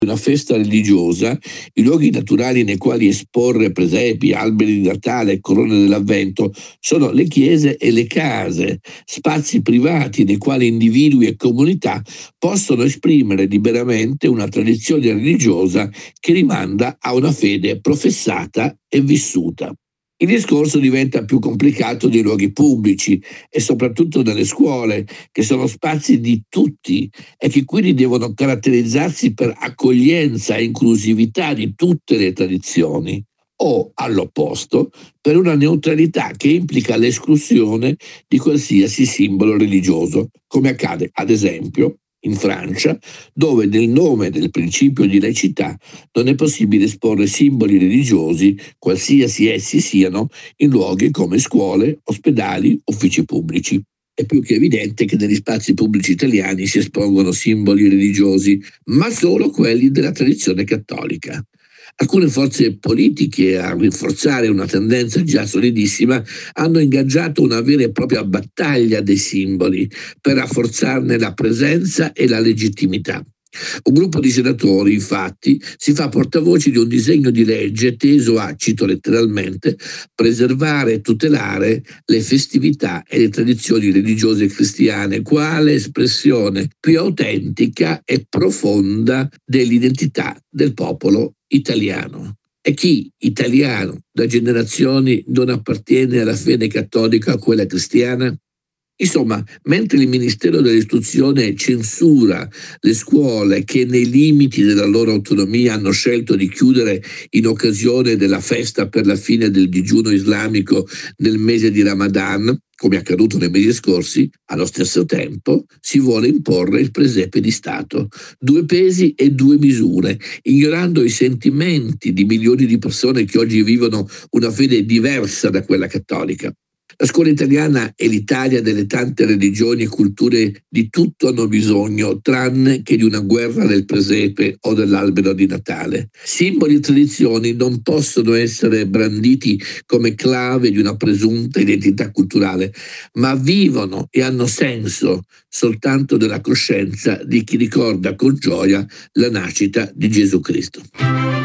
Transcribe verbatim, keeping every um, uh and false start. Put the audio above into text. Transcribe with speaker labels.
Speaker 1: Una festa religiosa, i luoghi naturali nei quali esporre presepi, alberi di Natale e corone dell'Avvento sono le chiese e le case, spazi privati nei quali individui e comunità possono esprimere liberamente una tradizione religiosa che rimanda a una fede professata e vissuta. Il discorso diventa più complicato nei luoghi pubblici e soprattutto nelle scuole, che sono spazi di tutti e che quindi devono caratterizzarsi per accoglienza e inclusività di tutte le tradizioni, o all'opposto, per una neutralità che implica l'esclusione di qualsiasi simbolo religioso, come accade ad esempio in Francia, dove nel nome del principio di laicità non è possibile esporre simboli religiosi, qualsiasi essi siano, in luoghi come scuole, ospedali, uffici pubblici. È più che evidente che negli spazi pubblici italiani si espongono simboli religiosi, ma solo quelli della tradizione cattolica. Alcune forze politiche, a rinforzare una tendenza già solidissima, hanno ingaggiato una vera e propria battaglia dei simboli per rafforzarne la presenza e la legittimità. Un gruppo di senatori, infatti, si fa portavoce di un disegno di legge teso a, cito letteralmente, preservare e tutelare le festività e le tradizioni religiose cristiane quale espressione più autentica e profonda dell'identità del popolo italiano. E chi, italiano, da generazioni non appartiene alla fede cattolica o a quella cristiana? Insomma, mentre il Ministero dell'Istruzione censura le scuole che nei limiti della loro autonomia hanno scelto di chiudere in occasione della festa per la fine del digiuno islamico nel mese di Ramadan, come è accaduto nei mesi scorsi, allo stesso tempo si vuole imporre il presepe di Stato. Due pesi e due misure, ignorando i sentimenti di milioni di persone che oggi vivono una fede diversa da quella cattolica. La scuola italiana e l'Italia delle tante religioni e culture di tutto hanno bisogno, tranne che di una guerra del presepe o dell'albero di Natale. Simboli e tradizioni non possono essere branditi come clave di una presunta identità culturale, ma vivono e hanno senso soltanto nella coscienza di chi ricorda con gioia la nascita di Gesù Cristo.